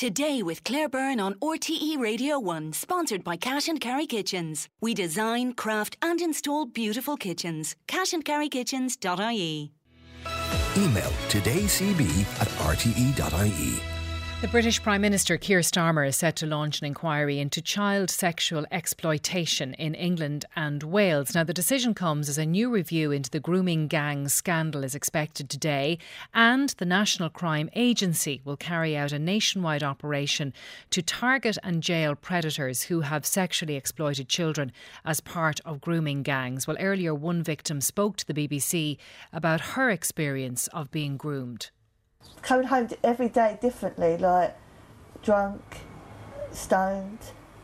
Today with Claire Byrne on RTE Radio 1, sponsored by Cash and Carry Kitchens. We design, craft and install beautiful kitchens. cashandcarrykitchens.ie. Email todaycb@rte.ie. The British Prime Minister Keir Starmer is set to launch an inquiry into child sexual exploitation in England and Wales. Now, the decision comes as a new review into the grooming gang scandal is expected today, and the National Crime Agency will carry out a nationwide operation to target and jail predators who have sexually exploited children as part of grooming gangs. Well, earlier one victim spoke to the BBC about her experience of being groomed. Coming home every day differently, like drunk, stoned,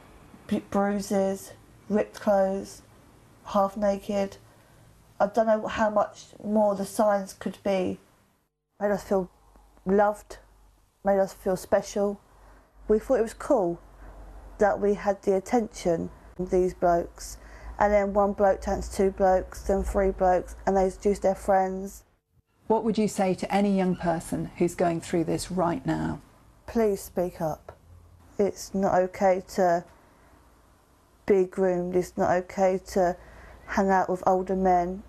bruises, ripped clothes, half naked. I don't know how much more the signs could be. Made us feel loved, made us feel special. We thought it was cool that we had the attention of these blokes, and then one bloke turns two blokes, then three blokes, and they seduce their friends. What would you say to any young person who's going through this right now? Please speak up. It's not okay to be groomed. It's not okay to hang out with older men.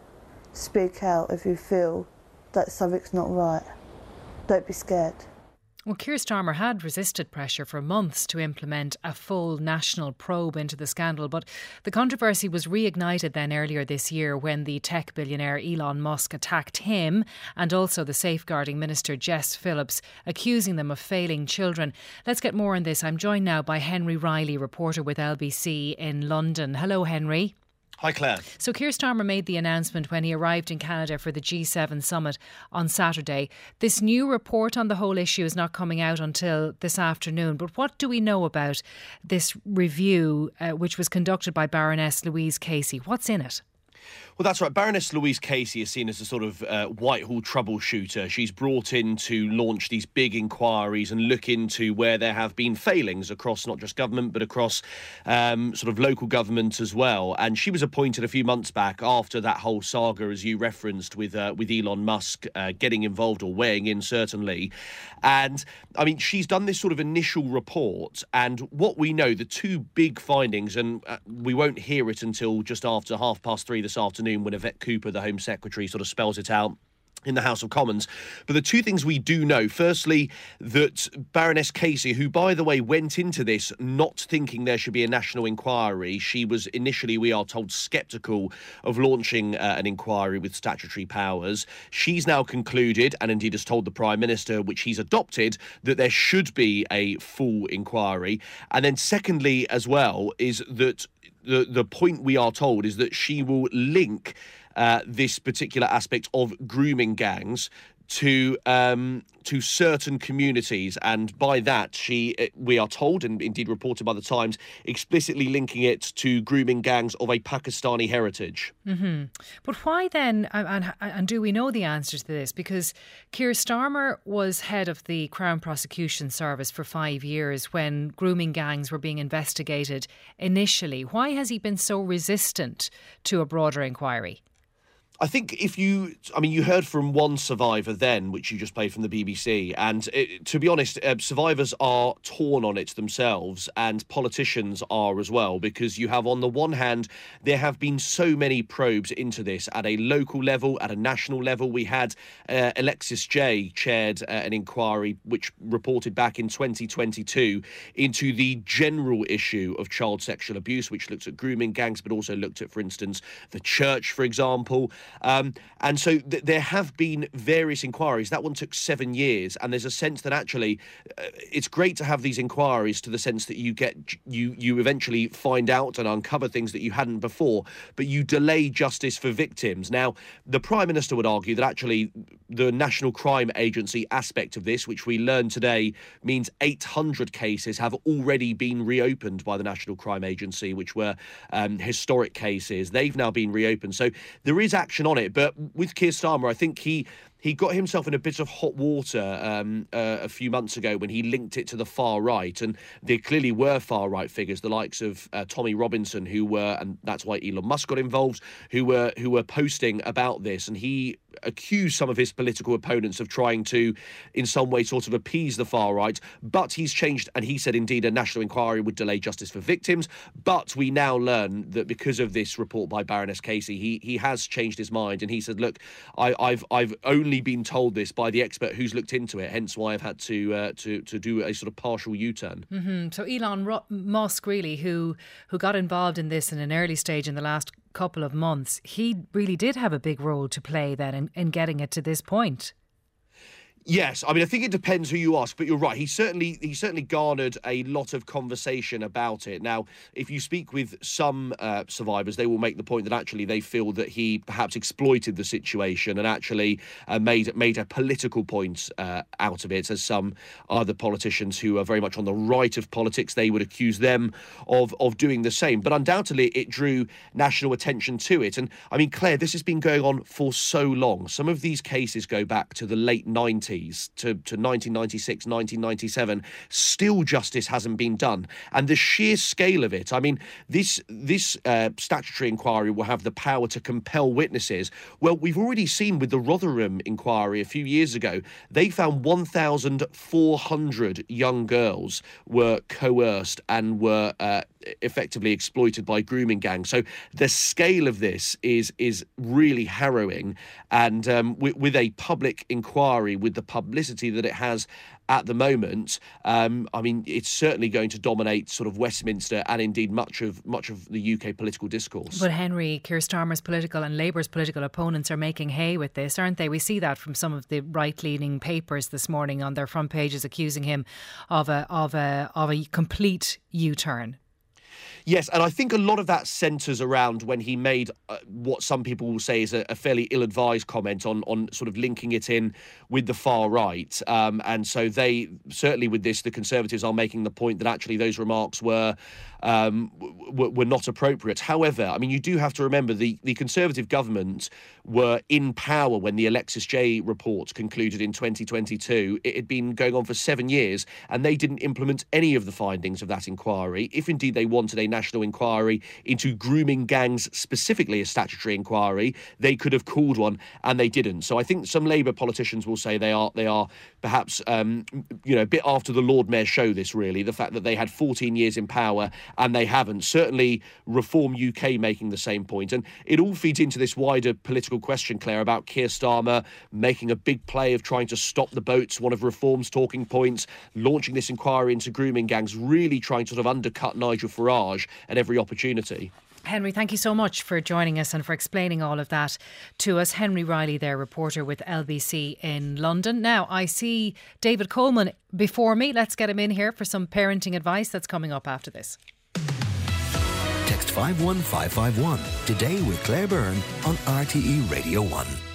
Speak out if you feel that something's not right. Don't be scared. Well, Keir Starmer had resisted pressure for months to implement a full national probe into the scandal, but the controversy was reignited then earlier this year when the tech billionaire Elon Musk attacked him and also the safeguarding minister Jess Phillips, accusing them of failing children. Let's get more on this. I'm joined now by Henry Riley, reporter with LBC in London. Hello, Henry. Hi, Claire. So Keir Starmer made the announcement when he arrived in Canada for the G7 summit on Saturday. This new report on the whole issue is not coming out until this afternoon. But what do we know about this review, which was conducted by Baroness Louise Casey? What's in it? Well, that's right. Baroness Louise Casey is seen as a sort of Whitehall troubleshooter. She's brought in to launch these big inquiries and look into where there have been failings across not just government, but across sort of local government as well. And she was appointed a few months back after that whole saga, as you referenced, with Elon Musk getting involved or weighing in, certainly. And, I mean, she's done this sort of initial report. And what we know, the two big findings, and we won't hear it until just after 3:30 this afternoon, when Yvette Cooper, the Home Secretary, sort of spells it out in the House of Commons. But the two things we do know, firstly, that Baroness Casey, who, by the way, went into this not thinking there should be a national inquiry, she was initially, we are told, sceptical of launching an inquiry with statutory powers. She's now concluded, and indeed has told the Prime Minister, which he's adopted, that there should be a full inquiry. And then secondly, as well, is that the point we are told is that she will link this particular aspect of grooming gangs to certain communities, and by that we are told, and indeed reported by the Times, explicitly linking it to grooming gangs of a Pakistani heritage. Mm-hmm. But why then, and do we know the answer to this? Because Keir Starmer was head of the Crown Prosecution Service for 5 years when grooming gangs were being investigated initially. Why has he been so resistant to a broader inquiry? I think you heard from one survivor then, which you just played from the BBC, and to be honest, survivors are torn on it themselves, and politicians are as well, because you have, on the one hand, there have been so many probes into this at a local level, at a national level. We had Alexis Jay chaired an inquiry which reported back in 2022 into the general issue of child sexual abuse, which looked at grooming gangs, but also looked at, for instance, the church, for example. And so there have been various inquiries. That one took 7 years, and there's a sense that actually it's great to have these inquiries, to the sense that you eventually find out and uncover things that you hadn't before, but you delay justice for victims. Now, the Prime Minister would argue that actually the National Crime Agency aspect of this, which we learned today, means 800 cases have already been reopened by the National Crime Agency, which were historic cases. They've now been reopened. So there is action on it. But with Keir Starmer, I think he he got himself in a bit of hot water a few months ago when he linked it to the far right, and there clearly were far right figures, the likes of Tommy Robinson, who were, and that's why Elon Musk got involved, who were posting about this, and he accused some of his political opponents of trying to, in some way, sort of appease the far right. But he's changed, and he said indeed a national inquiry would delay justice for victims. But we now learn that because of this report by Baroness Casey, he has changed his mind, and he said, "Look, I've only been told this by the expert who's looked into it. Hence why I've had to do a sort of partial U-turn." Mm-hmm. So Elon Musk, really, who got involved in this in an early stage in the last couple of months, he really did have a big role to play then in getting it to this point. Yes, I mean, I think it depends who you ask, but you're right. He certainly garnered a lot of conversation about it. Now, if you speak with some survivors, they will make the point that actually they feel that he perhaps exploited the situation and actually made a political point out of it. As some other politicians who are very much on the right of politics, they would accuse them of doing the same. But undoubtedly, it drew national attention to it. And I mean, Claire, this has been going on for so long. Some of these cases go back to the late 90s. To 1996, 1997, still justice hasn't been done. And the sheer scale of it, I mean, this statutory inquiry will have the power to compel witnesses. Well, we've already seen with the Rotherham inquiry a few years ago, they found 1,400 young girls were coerced and were effectively exploited by grooming gangs. So the scale of this is really harrowing, and with a public inquiry, with the publicity that it has at the moment, I mean, it's certainly going to dominate sort of Westminster and indeed much of the UK political discourse. But Henry, Keir Starmer's political and Labour's political opponents are making hay with this, aren't they? We see that from some of the right-leaning papers this morning on their front pages, accusing him of a complete U-turn. Yes, and I think a lot of that centres around when he made what some people will say is a fairly ill-advised comment on sort of linking it in with the far right. And so they, certainly with this, the Conservatives are making the point that actually those remarks were not appropriate. However, I mean, you do have to remember the Conservative government were in power when the Alexis Jay report concluded in 2022. It had been going on for 7 years, and they didn't implement any of the findings of that inquiry. If indeed they wanted a national inquiry into grooming gangs, specifically a statutory inquiry, they could have called one, and they didn't. So I think some Labour politicians will say they are perhaps a bit after the Lord Mayor show this, really, the fact that they had 14 years in power and they haven't. Certainly Reform UK making the same point. And it all feeds into this wider political question, Claire, about Keir Starmer making a big play of trying to stop the boats, one of Reform's talking points, launching this inquiry into grooming gangs, really trying to sort of undercut Nigel Farage at every opportunity. Henry, thank you so much for joining us and for explaining all of that to us. Henry Riley there, reporter with LBC in London. Now, I see David Coleman before me. Let's get him in here for some parenting advice that's coming up after this. Text 51551 today with Claire Byrne on RTE Radio 1.